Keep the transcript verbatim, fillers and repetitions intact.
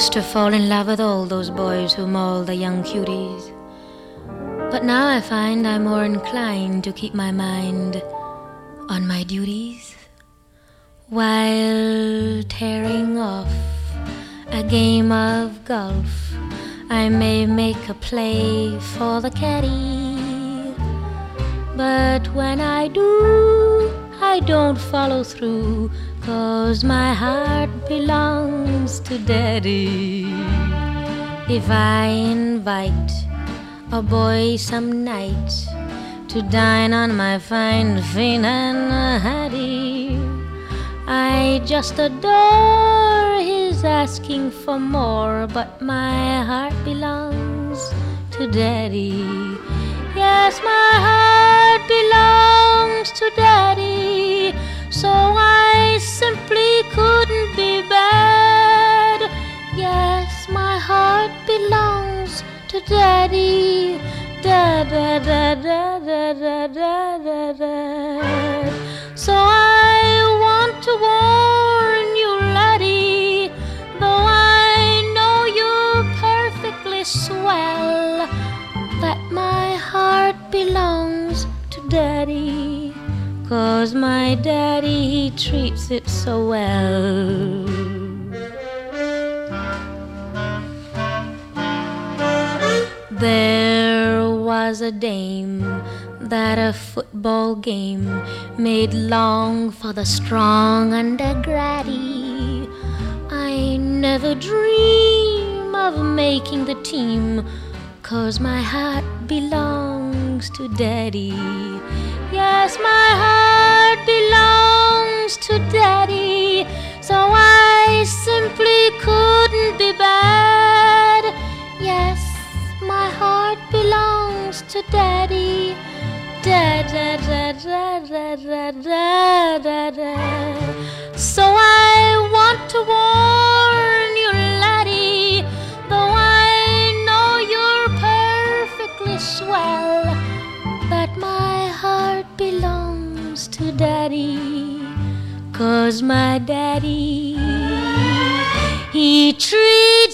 used to fall in love with all those boys who maul the young cuties. But now I find I'm more inclined to keep my mind on my duties while tearing off a game of golf. I may make a play for the caddy, but when I do, I don't follow through, 'cause my heart belongs to Daddy. If I invite a boy some night to dine on my fine Finn and Hattie, I just adore his asking for more, but my heart belongs to Daddy. Yes, my heart belongs to Daddy, so I simply couldn't be bad. Yes, my heart belongs to Daddy. Da da da da da da da da da. So I want to warn you, laddie, though I know you're perfectly swell, that my heart belongs to Daddy, 'cause my daddy, he treats it so well. There was a dame that a football game made long for the strong and the gratty. I never dream of making the team, 'cause my heart belongs to Daddy. Yes, my heart belongs to Daddy, so I simply couldn't be bad. Yes, my heart belongs to Daddy. Da da da da da da da da da. So I want to warn you, laddie, though I know you're perfectly swell, that my heart belongs to Daddy, 'cause my daddy, he treats